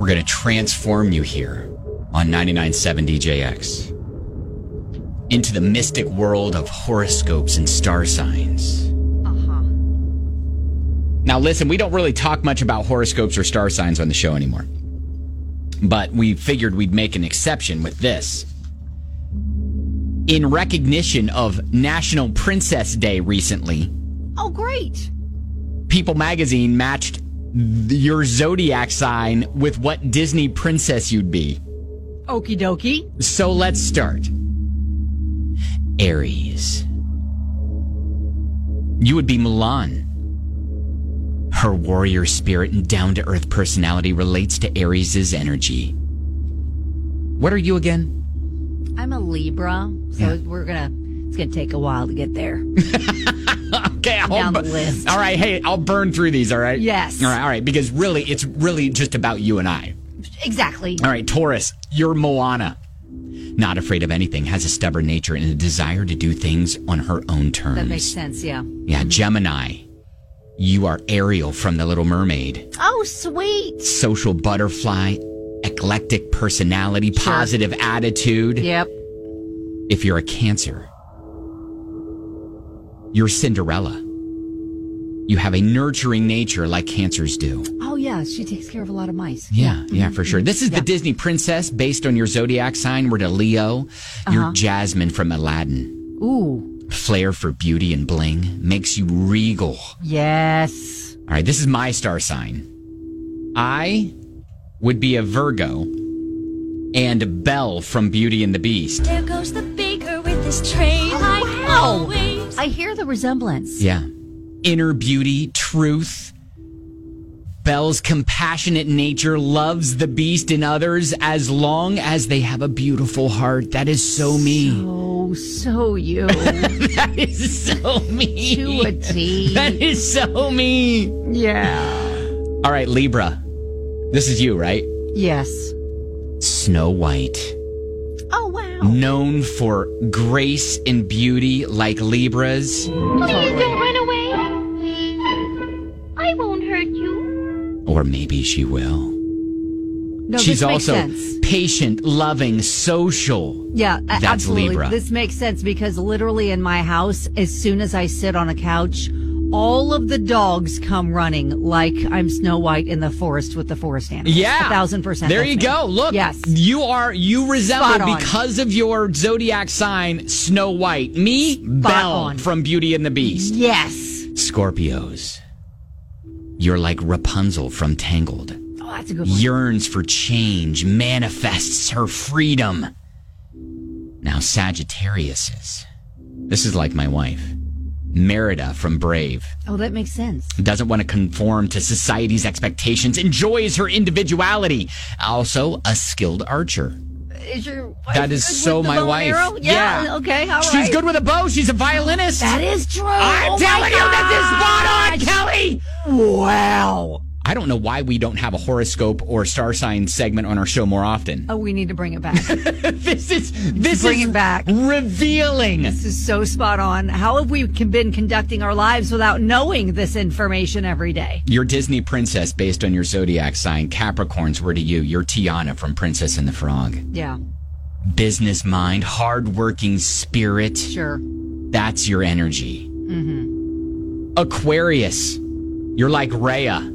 We're going to transform you here on 99.7 DJX into the mystic world of horoscopes and star signs. Now, listen, we don't really talk much about horoscopes or star signs on the show anymore. But we figured we'd make an exception with this. In recognition of National Princess Day recently. Oh, great. People magazine matched your zodiac sign with what Disney princess you'd be. Okie dokie. So let's start. Aries. You would be Mulan. Her warrior spirit and down-to-earth personality relates to Aries' energy. What are you again? I'm a Libra, so it's gonna take a while to get there. Okay, down the list. All right, hey, I'll burn through these, all right? Yes. All right, because really, it's really just about you and I. Exactly. All right, Taurus, you're Moana. Not afraid of anything, has a stubborn nature and a desire to do things on her own terms. That makes sense, yeah. Yeah, Gemini. You are Ariel from The Little Mermaid. Oh, sweet. Social butterfly, eclectic personality, positive attitude. Yep. If you're a Cancer, you're Cinderella. You have a nurturing nature like Cancers do. Oh, yeah. She takes care of a lot of mice. Yeah, for sure. This is the Disney princess based on your zodiac sign. We're to Leo. You're Jasmine from Aladdin. Ooh. Flair for beauty and bling makes you regal. Yes. All right, this is my star sign. I would be a Virgo and Belle from Beauty and the Beast. There goes the baker with his tray. I hear the resemblance. Yeah. Inner beauty, truth. Belle's compassionate nature loves the beast and others as long as they have a beautiful heart. That is so me. So you. That is so me. To a T. That is so me. Yeah. All right, Libra. This is you, right? Yes. Snow White. Oh, wow. Known for grace and beauty like Libras. Please don't run away. I won't hurt you. Or maybe she will. No, She's this makes also sense. patient, loving, social. Yeah, that's absolutely. Libra. This makes sense because literally in my house, as soon as I sit on a couch, all of the dogs come running like I'm Snow White in the forest with the forest animals. Yeah. 1,000%. There you go. Look. Yes. You resemble, Spot on. because of your zodiac sign, Snow White. Me, Belle on. from Beauty and the Beast. Yes. Scorpios. You're like Rapunzel from Tangled. Oh, that's a good one. Yearns for change, manifests her freedom. Now, Sagittarius this is like my wife, Merida from Brave. Oh, that makes sense. Doesn't want to conform to society's expectations, enjoys her individuality. Also, a skilled archer. Is your wife That is good so with the my bow and wife. arrow? Yeah. Okay. All right. She's good with a bow. She's a violinist. That is true. I'm telling you, this is spot on, Kelly. Wow. I don't know why we don't have a horoscope or star sign segment on our show more often. Oh, we need to bring it back. This Bring is it back. revealing. This is so spot on. How have we been conducting our lives without knowing this information every day? Your Disney princess based on your zodiac sign, Capricorns, were to you. You're Tiana from Princess and the Frog. Yeah. Business mind, hardworking spirit. Sure. That's your energy. Mm-hmm. Aquarius, you're like Rhea.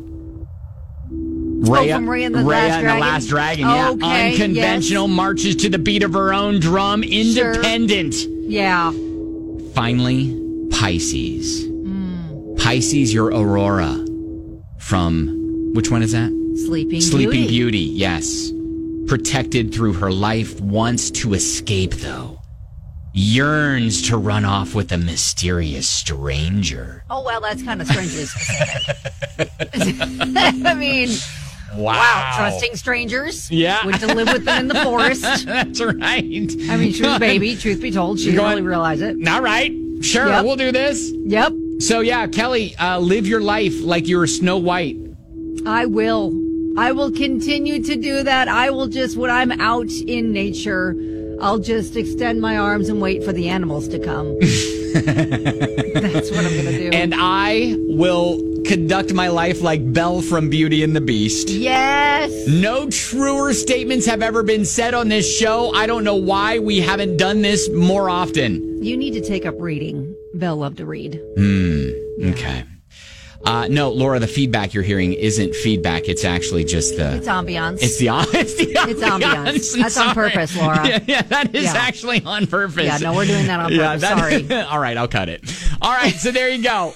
From Rhea and the Last Dragon. Yeah. Okay, Unconventional, yes. marches to the beat of her own drum, independent. Yeah. Finally, Pisces. Pisces, you're Aurora from, which one is that? Sleeping Beauty, yes. Protected through her life, wants to escape, though. Yearns to run off with a mysterious stranger. Oh, well, that's kind of strangely specific. I mean, wow. Trusting strangers. Yeah. Went to live with them in the forest. That's right. I mean, truth be told, she didn't really realize it. All right. Sure, Yep. we'll do this. Yep. So, yeah, Kelly, live your life like you're Snow White. I will continue to do that. I will just, when I'm out in nature, I'll just extend my arms and wait for the animals to come. That's what I'm going to do. And I will conduct my life like Belle from Beauty and the Beast. Yes. No truer statements have ever been said on this show. I don't know why we haven't done this more often. You need to take up reading. Belle loved to read. Okay. No, Laura, the feedback you're hearing isn't feedback. It's actually just It's ambiance. It's ambiance. It's ambiance. That's on purpose, Laura. Yeah, that is actually on purpose. Yeah, no, we're doing that on purpose. Sorry. All right, I'll cut it. All right, so there you go.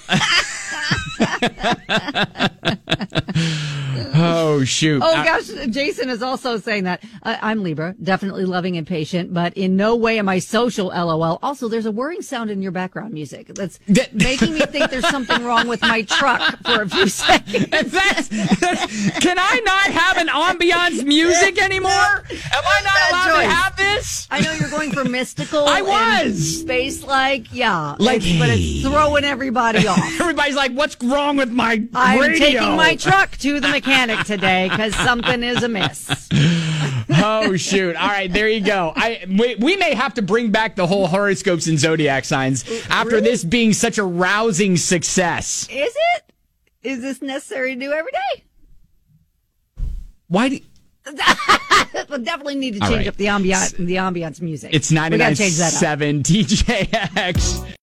Oh, shoot. Oh, gosh. Jason is also saying that I'm Libra, definitely loving and patient, but in no way am I social, LOL. Also, there's a whirring sound in your background music that's making me think there's something wrong with my truck for a few seconds. Can I not have an ambiance music anymore? Am I not allowed to have this? I know you're going for mystical. I was. Space-like, yeah. Like, but it's throwing everybody off. Everybody's like, what's wrong with my I'm radio? taking my truck to the mechanic today because something is amiss. Oh, shoot. All right, there you go. We may have to bring back the whole horoscopes and zodiac signs after this being such a rousing success. Is it? Is this necessary to do every day? Why do We'll definitely need to change up the ambiance music. It's 99.7 TJX.